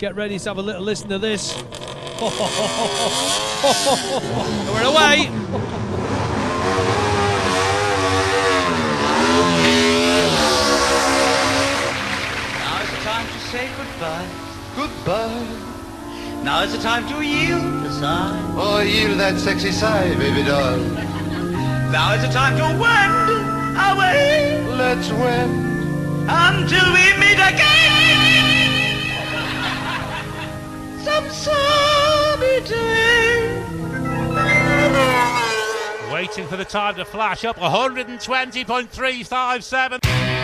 Get ready to have a little listen to this. We're away. Now is the time to say goodbye. Goodbye. Now is the time to yield the sigh. Oh, yield that sexy sigh, baby doll. Now is the time to wend away. Let's wend until we meet again. Some sunny day. Waiting for the time to flash up. 120.357.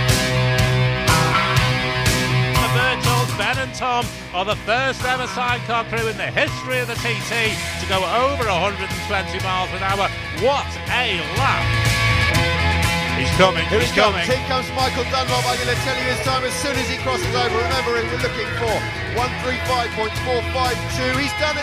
The Birchalls, Ben and Tom, are the first ever sidecar crew in the history of the TT to go over 120 miles an hour. What a lap! He's coming, he's coming. Here comes Michael Dunlop. I'm going to tell you his time as soon as he crosses over. Remembering we're looking for 135.452. He's done it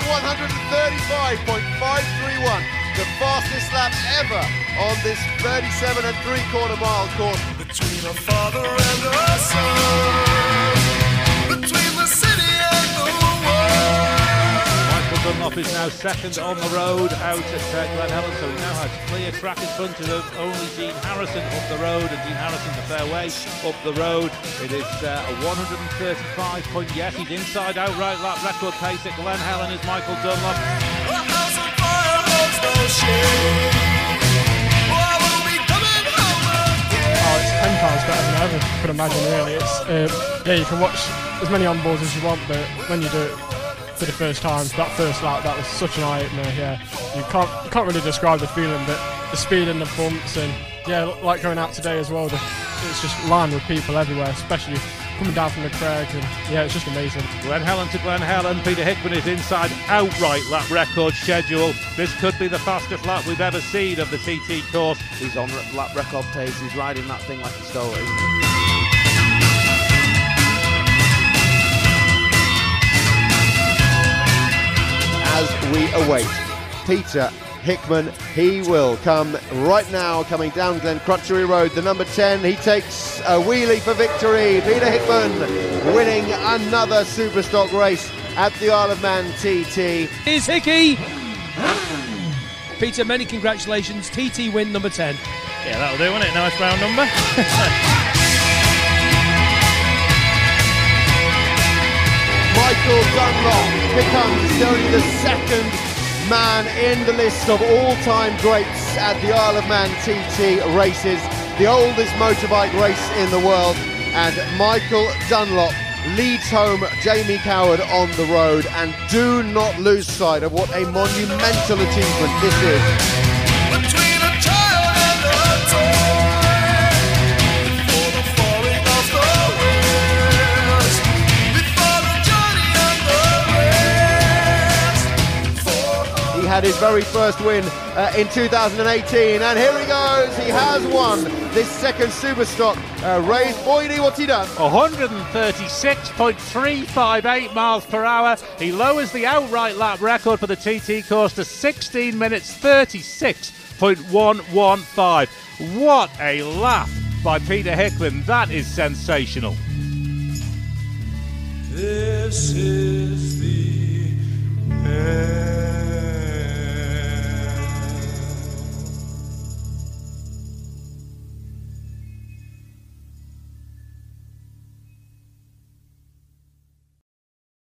135.531. The fastest lap ever on this 37 3/4 mile course. Between a father and a son, between the city and the world. Michael Dunlop is now second on the road out at Glen Helen, so he now has clear track in front of only Dean Harrison up the road, and Dean Harrison's a fair way up the road. It is a 135 point, yes, he's inside outright lap record pace at Glen Helen is Michael Dunlop. A house on fire knows no shame. Oh, I will be coming home again. Oh, it's 10 times better than I ever could imagine, really. It's yeah, you can watch as many onboards as you want, but when you do it for the first time, that first lap, that was such an eye-opener. Yeah, you can't really describe the feeling, but the speed in the bumps, and yeah, like going out today as well, it's just lined with people everywhere, especially coming down from the crags, and yeah, it's just amazing. Glen Helen to Glen Helen. Peter Hickman is inside outright lap record schedule. This could be the fastest lap we've ever seen of the TT course. He's on lap record pace. He's riding that thing like he stole it, isn't he? As we await Peter Hickman, he will come right now, coming down Glen Crutchery Road, the number 10. He takes a wheelie for victory. Peter Hickman winning another Superstock race at the Isle of Man TT. Here's Hickey. Peter, many congratulations. TT win number 10. Yeah, that'll do, won't it? Nice round number. Michael Dunlop becomes only the second man in the list of all-time greats at the Isle of Man TT races, the oldest motorbike race in the world, and Michael Dunlop leads home Jamie Coward on the road. And do not lose sight of what a monumental achievement this is. Between a child and a toy, before the falling of the wheels, before the journey and the rest. He had his very first win in 2018, and here he goes. He has won this second Superstock race. Boydie, what's he done? 136.358 miles per hour. He lowers the outright lap record for the TT course to 16 minutes 36.115. What a lap by Peter Hickman. That is sensational. This is